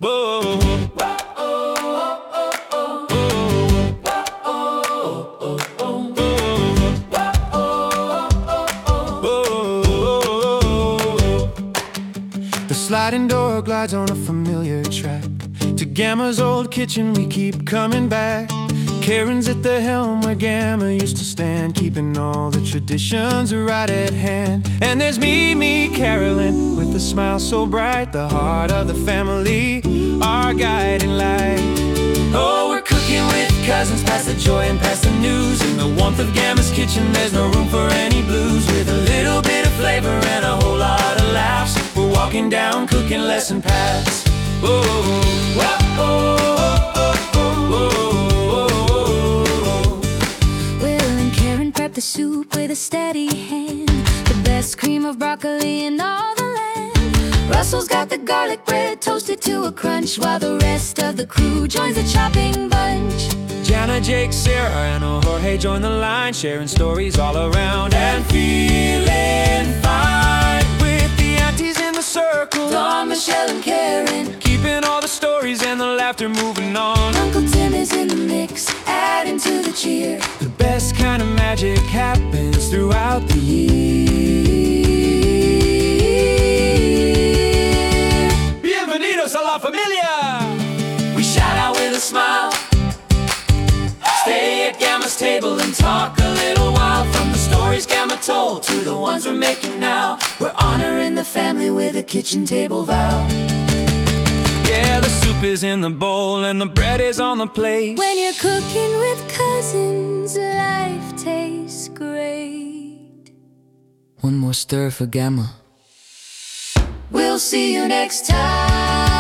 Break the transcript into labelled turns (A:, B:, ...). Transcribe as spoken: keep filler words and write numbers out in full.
A: Whoa. The sliding door glides on a familiar track. To Gamma's old kitchen we keep coming back. Karen's at the helm where Gamma used to stand, keeping all the traditions right at hand. And there's me, me, Carolyn, with a smile so bright, the heart of the family, our guiding light. Oh, we're cooking with cousins, past the joy and past the news. In the warmth of Gamma's kitchen, there's no room for any blues. With a little bit of flavor and a whole lot of laughs, we're walking down cooking lesson paths. Whoa, whoa, whoa, whoa, whoa, whoa.
B: Will and Karen prep the soup with a steady hand, the best cream of broccoli in all the land. Russell's got the garlic bread toasted to a crunch, while the rest of the crew joins the chopping bunch.
A: Jana, Jake, Sarah, and Jorge join the line, sharing stories all around and feeling fine. With the aunties in the circle,
B: Dawn, Michelle, and Karen,
A: keeping all the stories and the laughter moving on.
B: Uncle Tim is in the mix, adding to the cheer.
A: The best kind of magic happens throughout the year. Bienvenidos a la familia!
B: We shout out with a smile,
A: stay at Gamma's table and talk a little while. From the stories Gamma told to the ones we're making now,
B: we're honoring the family with a kitchen table vow.
A: Yeah, the soup is in the bowl and the bread is on the plate.
B: When you're cooking with cousins, life tastes great.
C: One more stir for Gamma.
B: We'll see you next time.